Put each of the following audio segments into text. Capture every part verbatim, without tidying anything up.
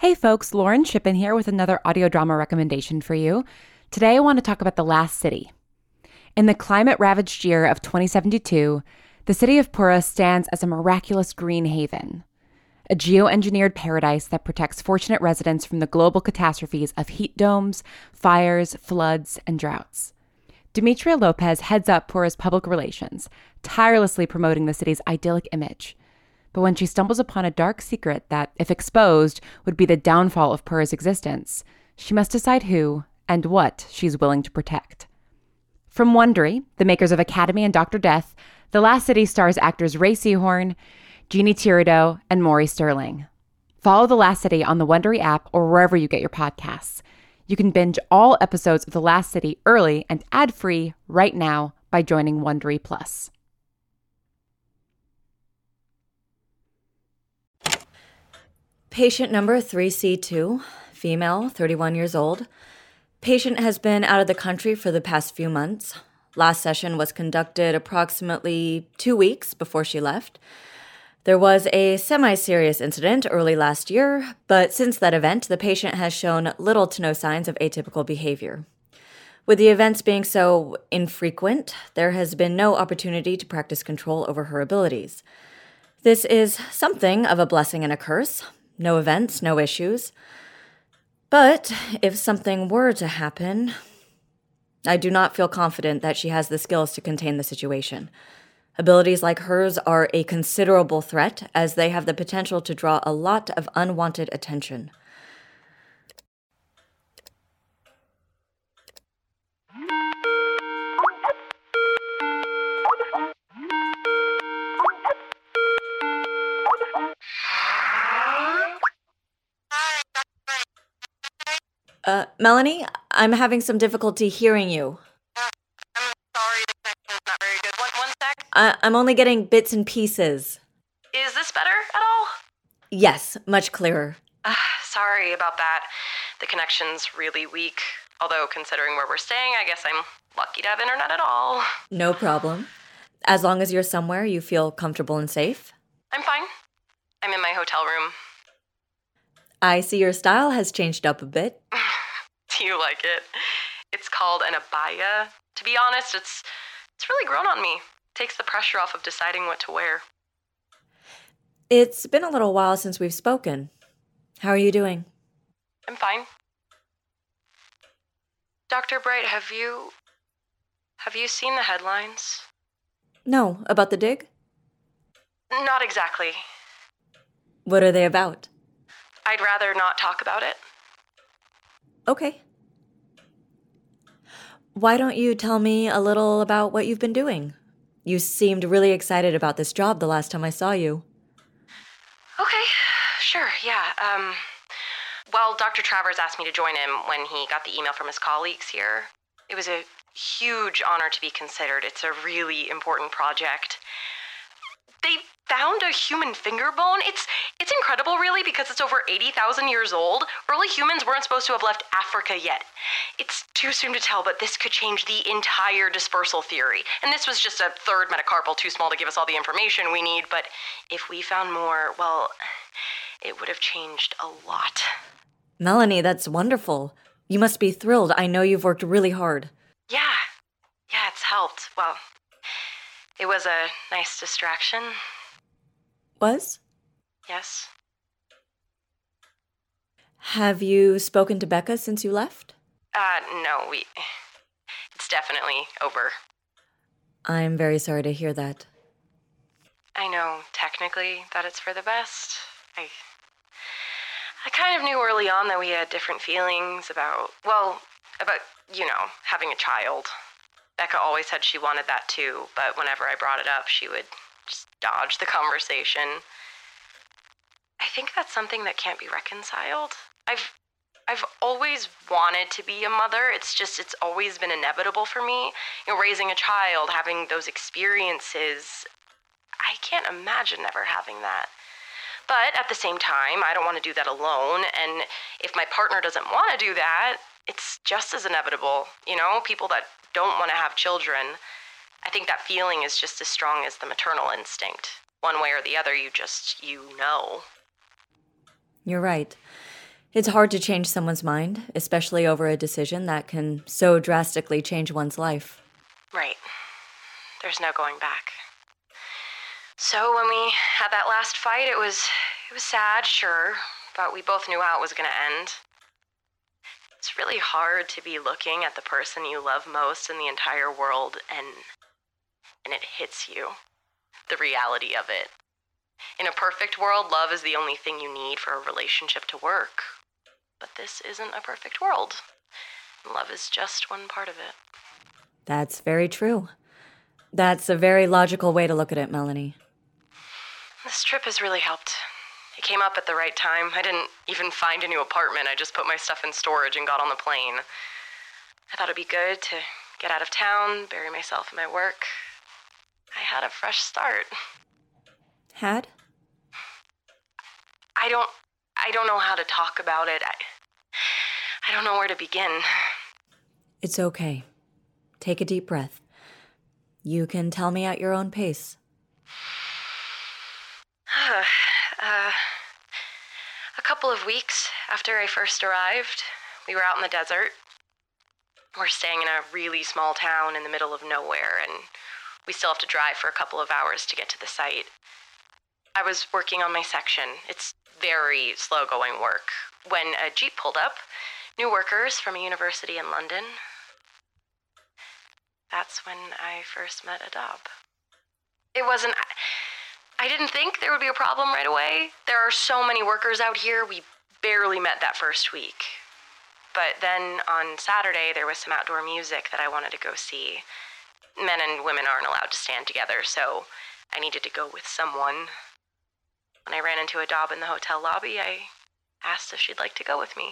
Hey folks, Lauren Shippen here with another audio drama recommendation for you. Today I want to talk about The Last City. In the climate-ravaged year of twenty seventy-two, the city of Pura stands as a miraculous green haven, a geoengineered paradise that protects fortunate residents from the global catastrophes of heat domes, fires, floods, and droughts. Demetria Lopez heads up Pura's public relations, tirelessly promoting the city's idyllic image. But when she stumbles upon a dark secret that, if exposed, would be the downfall of Pura's existence, she must decide who and what she's willing to protect. From Wondery, the makers of Academy and Doctor Death, The Last City stars actors Ray Seahorn, Jeannie Tirado, and Maury Sterling. Follow The Last City on the Wondery app or wherever you get your podcasts. You can binge all episodes of The Last City early and ad-free right now by joining Wondery Plus. Patient number three C two, female, thirty-one years old. Patient has been out of the country for the past few months. Last session was conducted approximately two weeks before she left. There was a semi-serious incident early last year, but since that event, the patient has shown little to no signs of atypical behavior. With the events being so infrequent, there has been no opportunity to practice control over her abilities. This is something of a blessing and a curse. No events, no issues. But if something were to happen, I do not feel confident that she has the skills to contain the situation. Abilities like hers are a considerable threat, as they have the potential to draw a lot of unwanted attention. Uh, Melanie, I'm having some difficulty hearing you. Uh, I'm sorry, the connection's not very good. One, one sec. I- I'm only getting bits and pieces. Is this better at all? Yes, much clearer. Uh, sorry about that. The connection's really weak. Although, considering where we're staying, I guess I'm lucky to have internet at all. No problem. As long as you're somewhere you feel comfortable and safe. I'm fine. I'm in my hotel room. I see your style has changed up a bit. Do you like it? It's called an abaya. To be honest, it's it's really grown on me. Takes the pressure off of deciding what to wear. It's been a little while since we've spoken. How are you doing? I'm fine. Doctor Bright, have you... have you seen the headlines? No, about the dig? Not exactly. What are they about? I'd rather not talk about it. Okay. Why don't you tell me a little about what you've been doing? You seemed really excited about this job the last time I saw you. Okay, sure, yeah. Um, well, Doctor Travers asked me to join him when he got the email from his colleagues here. It was a huge honor to be considered. It's a really important project. They found a human finger bone. It's it's incredible, really, because it's over eighty thousand years old. Early humans weren't supposed to have left Africa yet. It's too soon to tell, but this could change the entire dispersal theory. And this was just a third metacarpal, too small to give us all the information we need. But if we found more, well, it would have changed a lot. Melanie, that's wonderful. You must be thrilled. I know you've worked really hard. Yeah. Yeah, it's helped. Well, it was a nice distraction. Was? Yes. Have you spoken to Becca since you left? Uh, no, we... It's definitely over. I'm very sorry to hear that. I know, technically, that it's for the best. I... I kind of knew early on that we had different feelings about... Well, about, you know, having a child. Becca always said she wanted that too, but whenever I brought it up, she would just dodge the conversation. I think that's something that can't be reconciled. I've I've always wanted to be a mother. It's just, it's always been inevitable for me. You know, raising a child, having those experiences. I can't imagine never having that. But at the same time, I don't want to do that alone. And if my partner doesn't want to do that, it's just as inevitable. You know, people that don't want to have children, I think that feeling is just as strong as the maternal instinct. One way or the other, you just, you know. You're right. It's hard to change someone's mind, especially over a decision that can so drastically change one's life. Right. There's no going back. So when we had that last fight, it was it was sad, sure, but we both knew how it was going to end. It's really hard to be looking at the person you love most in the entire world and and it hits you, the reality of it. In a perfect world, love is the only thing you need for a relationship to work. But this isn't a perfect world. Love is just one part of it. That's very true. That's a very logical way to look at it, Melanie. This trip has really helped. It came up at the right time. I didn't even find a new apartment. I just put my stuff in storage and got on the plane. I thought it'd be good to get out of town, bury myself in my work. I had a fresh start. Had? I don't... I don't know how to talk about it. I, I don't know where to begin. It's okay. Take a deep breath. You can tell me at your own pace. uh, a couple of weeks after I first arrived, we were out in the desert. We're staying in a really small town in the middle of nowhere, and we still have to drive for a couple of hours to get to the site. I was working on my section. It's very slow-going work. When a Jeep pulled up, new workers from a university in London. That's when I first met Adab. It wasn't... I didn't think there would be a problem right away. There are so many workers out here, we barely met that first week. But then on Saturday, there was some outdoor music that I wanted to go see. Men and women aren't allowed to stand together, so I needed to go with someone. When I ran into Adab in the hotel lobby, I asked if she'd like to go with me.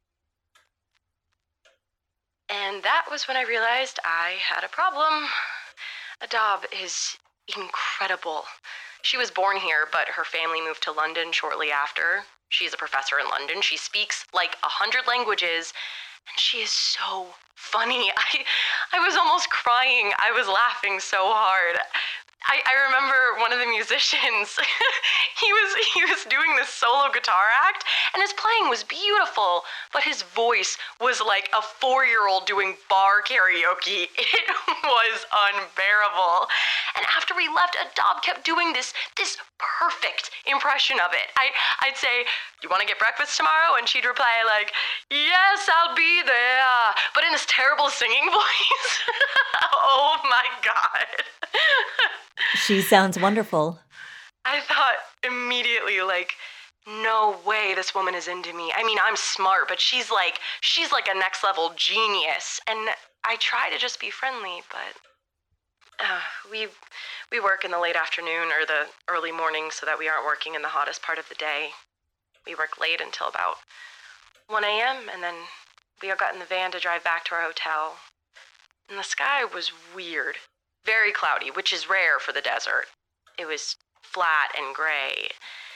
And that was when I realized I had a problem. Adab is incredible. She was born here, but her family moved to London shortly after. She's a professor in London. She speaks like a hundred languages, and she is so funny. I, I was almost crying. I was laughing so hard. I, I remember one of the musicians, he was he was doing this solo guitar act, and his playing was beautiful, but his voice was like a four-year-old doing bar karaoke. It was unbearable. And after we left, Adab kept doing this this perfect impression of it. I, I'd say, "Do you want to get breakfast tomorrow?" And she'd reply like, "Yes, I'll be there," but in this terrible singing voice. Oh my God. She sounds wonderful. I thought immediately, like, no way this woman is into me. I mean, I'm smart, but she's like, she's like a next level genius. And I try to just be friendly, but uh, we we work in the late afternoon or the early morning so that we aren't working in the hottest part of the day. We work late until about one a.m. and then we all got in the van to drive back to our hotel. And the sky was weird. Very cloudy, which is rare for the desert. It was flat and gray.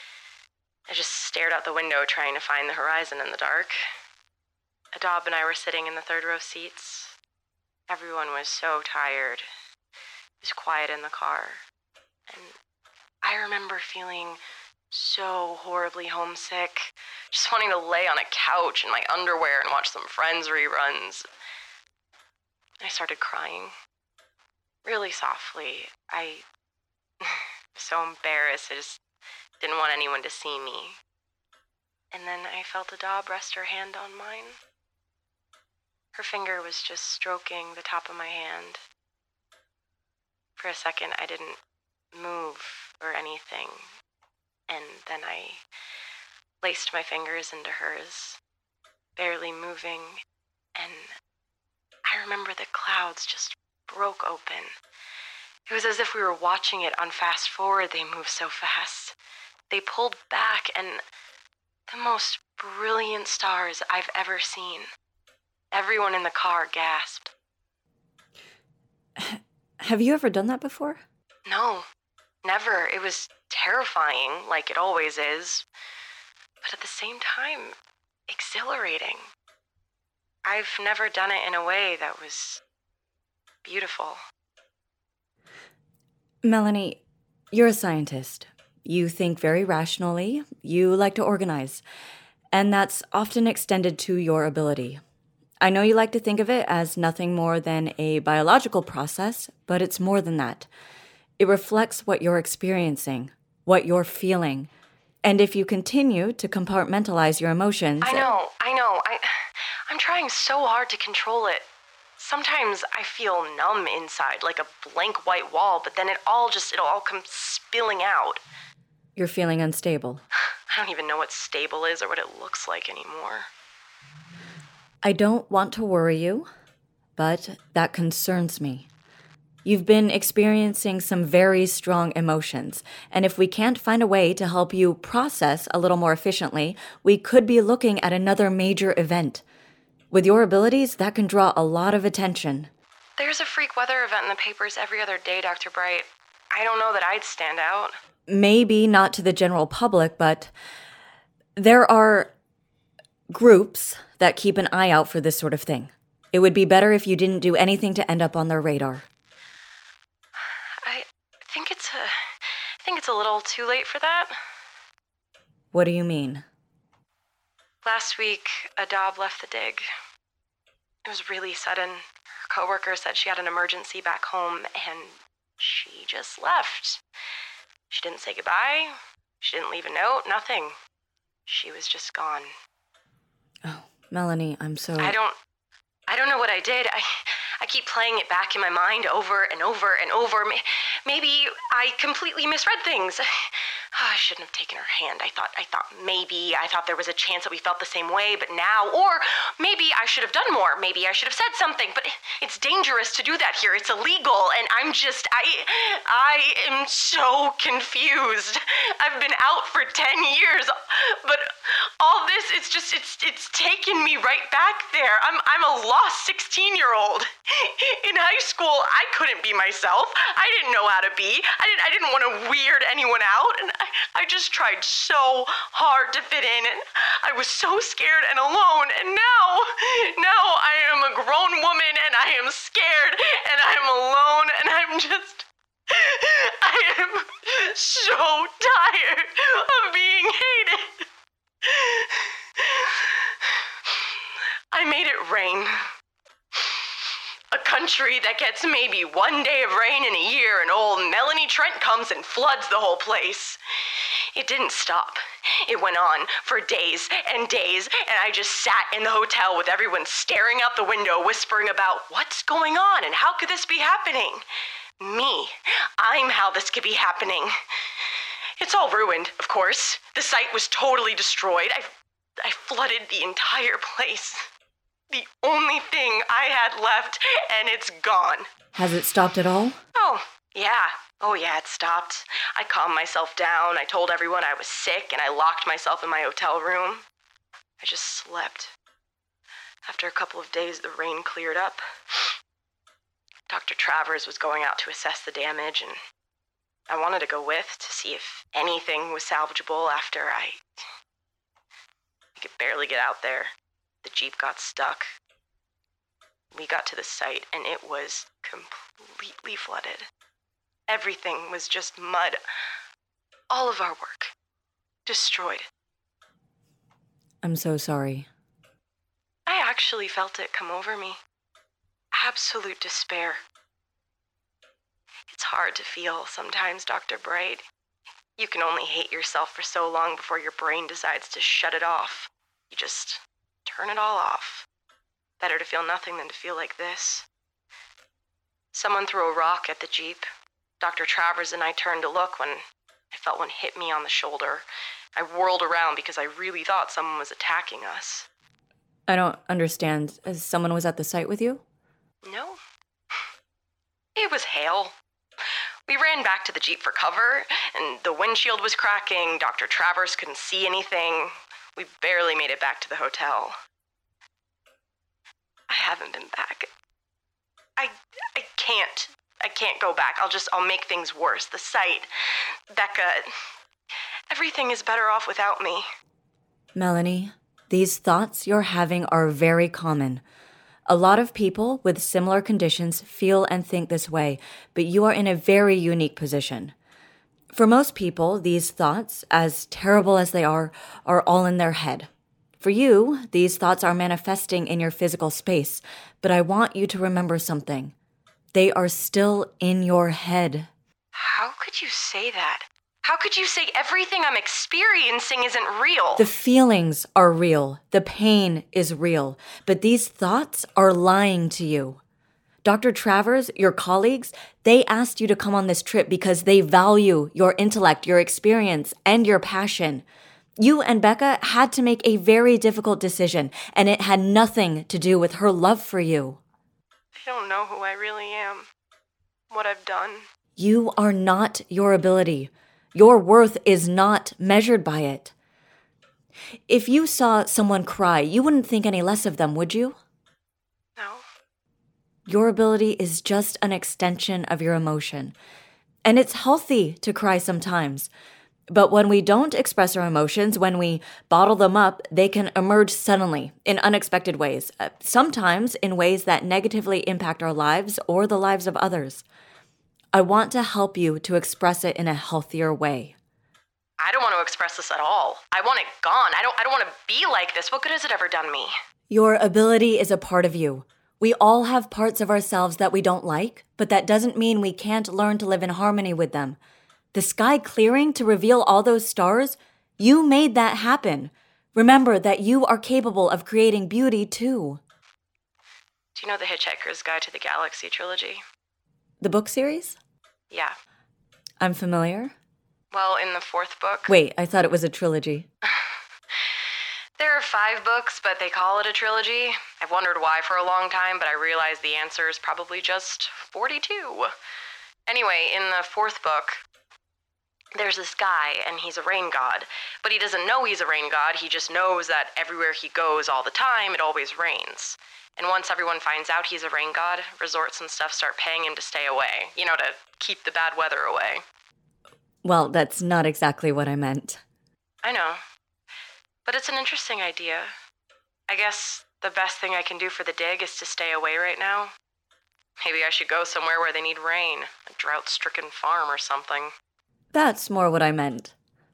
I just stared out the window trying to find the horizon in the dark. Adab and I were sitting in the third row seats. Everyone was so tired. It was quiet in the car. And I remember feeling so horribly homesick, just wanting to lay on a couch in my underwear and watch some Friends reruns. I started crying. Really softly. I was so embarrassed. I just didn't want anyone to see me. And then I felt Adab rest her hand on mine. Her finger was just stroking the top of my hand. For a second, I didn't move or anything. And then I laced my fingers into hers, barely moving. And I remember the clouds just broke open. It was as if we were watching it on fast forward. They moved so fast. They pulled back, and the most brilliant stars I've ever seen. Everyone in the car gasped. Have you ever done that before? No, never. It was terrifying, like it always is, but at the same time, exhilarating. I've never done it in a way that was beautiful. Melanie, you're a scientist. You think very rationally. You like to organize. and that's often extended to your ability. I know you like to think of it as nothing more than a biological process, but it's more than that. It reflects what you're experiencing, what you're feeling, and if you continue to compartmentalize your emotions... I know, I know. I, I'm trying so hard to control it. Sometimes I feel numb inside, like a blank white wall, but then it all just, it all comes spilling out. You're feeling unstable. I don't even know what stable is or what it looks like anymore. I don't want to worry you, but that concerns me. You've been experiencing some very strong emotions, and if we can't find a way to help you process a little more efficiently, we could be looking at another major event. With your abilities, that can draw a lot of attention. There's a freak weather event in the papers every other day, Doctor Bright. I don't know that I'd stand out. Maybe not to the general public, but there are groups that keep an eye out for this sort of thing. It would be better if you didn't do anything to end up on their radar. I think it's a, I think it's a little too late for that. What do you mean? Last week, Adab left the dig. It was really sudden. Her coworker said she had an emergency back home, and she just left. She didn't say goodbye. She didn't leave a note, nothing. She was just gone. Oh, Melanie, I'm so... I don't... I don't know what I did. I... I keep playing it back in my mind over and over and over. Maybe I completely misread things. Oh, I shouldn't have taken her hand. I thought, I thought maybe, I thought there was a chance that we felt the same way, but now, or maybe I should have done more. Maybe I should have said something, but it's dangerous to do that here. It's illegal, and I'm just, I, I am so confused. I've been out for ten years, but all this, it's just, it's, it's taken me right back there. I'm, I'm a lost sixteen-year-old. In high school, I couldn't be myself. I didn't know how to be. I didn't, I didn't want to weird anyone out, and I, I just tried so hard to fit in, and I was so scared and alone, and now, now I am a grown woman, and I am scared, and I'm alone, and I'm just, I am so tired of being hated. I made it rain. A country that gets maybe one day of rain in a year, and old Melanie Trent comes and floods the whole place. It didn't stop. It went on for days and days, and I just sat in the hotel with everyone staring out the window, whispering about what's going on and how could this be happening? Me. I'm how this could be happening. It's all ruined, of course. The site was totally destroyed. I, I flooded the entire place. The only thing I had left, and it's gone. Has it stopped at all? Oh, yeah. Oh, yeah, it stopped. I calmed myself down. I told everyone I was sick, and I locked myself in my hotel room. I just slept. After a couple of days, the rain cleared up. Doctor Travers was going out to assess the damage, and I wanted to go with to see if anything was salvageable after I... I could barely get out there. The Jeep got stuck. We got to the site, and it was completely flooded. Everything was just mud. All of our work. Destroyed. I'm so sorry. I actually felt it come over me. Absolute despair. It's hard to feel sometimes, Doctor Bright. You can only hate yourself for so long before your brain decides to shut it off. You just... turn it all off. Better to feel nothing than to feel like this. Someone threw a rock at the Jeep. Doctor Travers and I turned to look when I felt one hit me on the shoulder. I whirled around because I really thought someone was attacking us. I don't understand. Someone was at the site with you? No. It was hail. We ran back to the Jeep for cover, and the windshield was cracking. Doctor Travers couldn't see anything. We barely made it back to the hotel. I haven't been back. I I can't. I can't go back. I'll just, I'll make things worse. The site, Becca, everything is better off without me. Melanie, these thoughts you're having are very common. A lot of people with similar conditions feel and think this way, but you are in a very unique position. For most people, these thoughts, as terrible as they are, are all in their head. For you, these thoughts are manifesting in your physical space, but I want you to remember something. They are still in your head. How could you say that? How could you say everything I'm experiencing isn't real? The feelings are real. The pain is real. But these thoughts are lying to you. Doctor Travers, your colleagues, they asked you to come on this trip because they value your intellect, your experience, and your passion. You and Becca had to make a very difficult decision, and it had nothing to do with her love for you. I don't know who I really am, what I've done. You are not your ability. Your worth is not measured by it. If you saw someone cry, you wouldn't think any less of them, would you? No. Your ability is just an extension of your emotion. And it's healthy to cry sometimes. But when we don't express our emotions, when we bottle them up, they can emerge suddenly in unexpected ways, uh, sometimes in ways that negatively impact our lives or the lives of others. I want to help you to express it in a healthier way. I don't want to express this at all. I want it gone. I don't I don't want to be like this. What good has it ever done me? Your ability is a part of you. We all have parts of ourselves that we don't like, but that doesn't mean we can't learn to live in harmony with them. The sky clearing to reveal all those stars, you made that happen. Remember that you are capable of creating beauty too. Do you know the Hitchhiker's Guide to the Galaxy trilogy? The book series? Yeah. I'm familiar. Well, in the fourth book... Wait, I thought it was a trilogy. There are five books, but they call it a trilogy. I've wondered why for a long time, but I realized the answer is probably just forty-two. Anyway, in the fourth book, there's this guy, and he's a rain god. But he doesn't know he's a rain god, he just knows that everywhere he goes all the time, it always rains. And once everyone finds out he's a rain god, resorts and stuff start paying him to stay away. You know, to keep the bad weather away. Well, that's not exactly what I meant. I know. But it's an interesting idea. I guess the best thing I can do for the dig is to stay away right now. Maybe I should go somewhere where they need rain. A drought-stricken farm or something. That's more what I meant.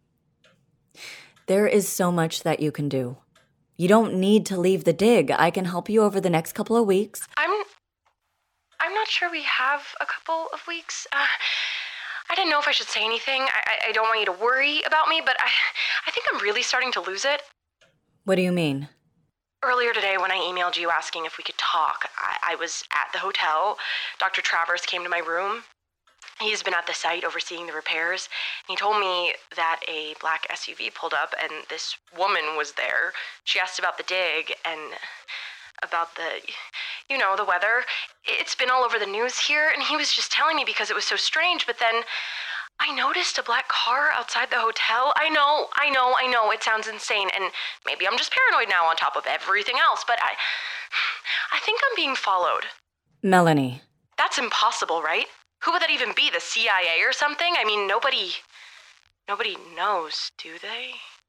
There is so much that you can do. You don't need to leave the dig. I can help you over the next couple of weeks. I'm... I'm not sure we have a couple of weeks. Uh, I didn't know if I should say anything. I, I, I don't want you to worry about me, but I, I think I'm really starting to lose it. What do you mean? Earlier today when I emailed you asking if we could talk, I, I was at the hotel. Doctor Travers came to my room. He's been at the site overseeing the repairs. He told me that a black S U V pulled up and this woman was there. She asked about the dig and about the, you know, the weather. It's been all over the news here, and he was just telling me because it was so strange, but then I noticed a black car outside the hotel. I know, I know, I know, it sounds insane, and maybe I'm just paranoid now on top of everything else, but I, I think I'm being followed. Melanie. That's impossible, right? Who would that even be, the C I A or something? I mean, nobody, nobody knows, do they?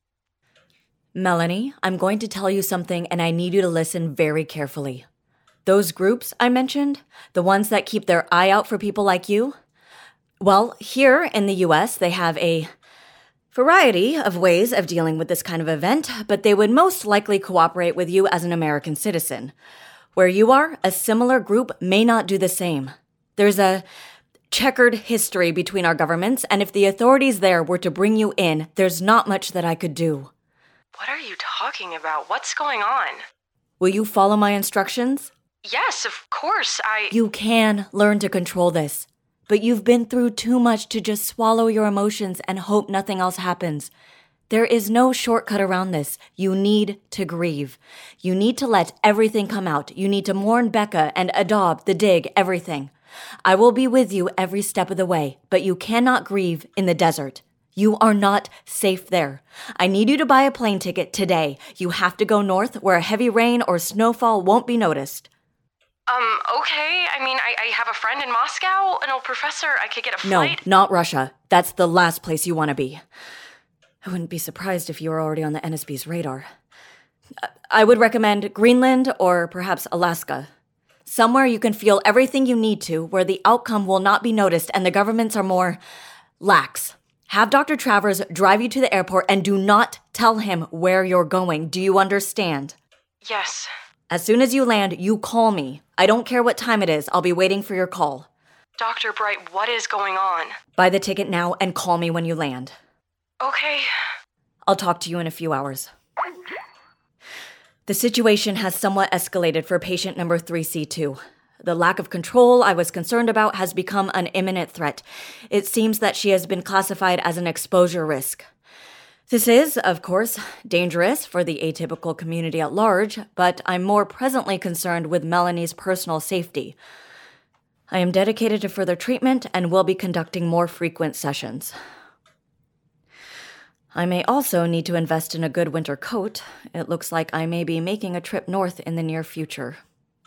Melanie, I'm going to tell you something, and I need you to listen very carefully. Those groups I mentioned, the ones that keep their eye out for people like you, well, here in the U S, they have a variety of ways of dealing with this kind of event, but they would most likely cooperate with you as an American citizen. Where you are, a similar group may not do the same. There's a checkered history between our governments, and if the authorities there were to bring you in, there's not much that I could do. What are you talking about? What's going on? Will you follow my instructions? Yes, of course, I... You can learn to control this, but you've been through too much to just swallow your emotions and hope nothing else happens. There is no shortcut around this. You need to grieve. You need to let everything come out. You need to mourn Becca and Adob, the dig, everything. I will be with you every step of the way, but you cannot grieve in the desert. You are not safe there. I need you to buy a plane ticket today. You have to go north where heavy rain or snowfall won't be noticed. Um, okay. I mean, I, I have a friend in Moscow, an old professor. I could get a flight. No, not Russia. That's the last place you want to be. I wouldn't be surprised if you were already on the N S B's radar. I would recommend Greenland or perhaps Alaska. Somewhere you can feel everything you need to, where the outcome will not be noticed and the governments are more lax. Have Doctor Travers drive you to the airport and do not tell him where you're going. Do you understand? Yes. As soon as you land, you call me. I don't care what time it is. I'll be waiting for your call. Doctor Bright, what is going on? Buy the ticket now and call me when you land. Okay. I'll talk to you in a few hours. The situation has somewhat escalated for patient number three C two. The lack of control I was concerned about has become an imminent threat. It seems that she has been classified as an exposure risk. This is, of course, dangerous for the atypical community at large, but I'm more presently concerned with Melanie's personal safety. I am dedicated to further treatment and will be conducting more frequent sessions. I may also need to invest in a good winter coat. It looks like I may be making a trip north in the near future.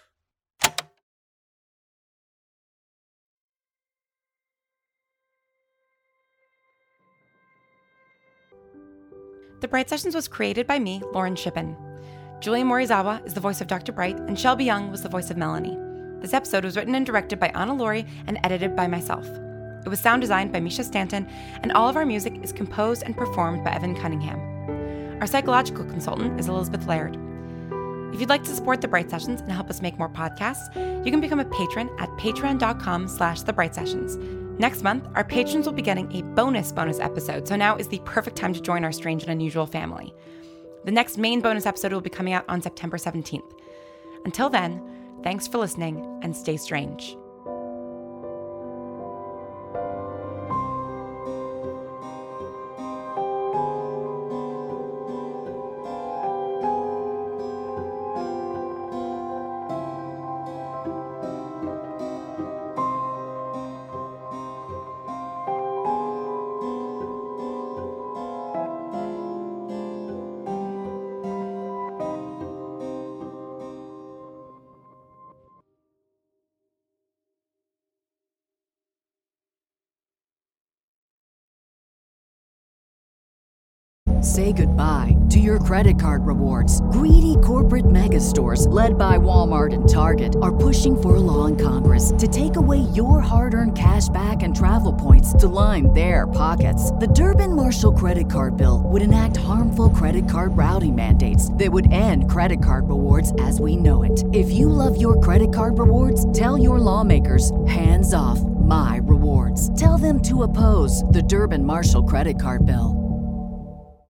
The Bright Sessions was created by me, Lauren Shippen. Julia Morizawa is the voice of Doctor Bright, and Shelby Young was the voice of Melanie. This episode was written and directed by Anna Laurie and edited by myself. It was sound designed by Misha Stanton, and all of our music is composed and performed by Evan Cunningham. Our psychological consultant is Elizabeth Laird. If you'd like to support The Bright Sessions and help us make more podcasts, you can become a patron at patreon.com slash The Bright Sessions. Next month, our patrons will be getting a bonus bonus episode, so now is the perfect time to join our strange and unusual family. The next main bonus episode will be coming out on September seventeenth. Until then, thanks for listening and stay strange. Say goodbye to your credit card rewards. Greedy corporate mega stores, led by Walmart and Target, are pushing for a law in Congress to take away your hard-earned cash back and travel points to line their pockets. The Durbin-Marshall credit card bill would enact harmful credit card routing mandates that would end credit card rewards as we know it. If you love your credit card rewards, tell your lawmakers, hands off my rewards. Tell them to oppose the Durbin-Marshall credit card bill.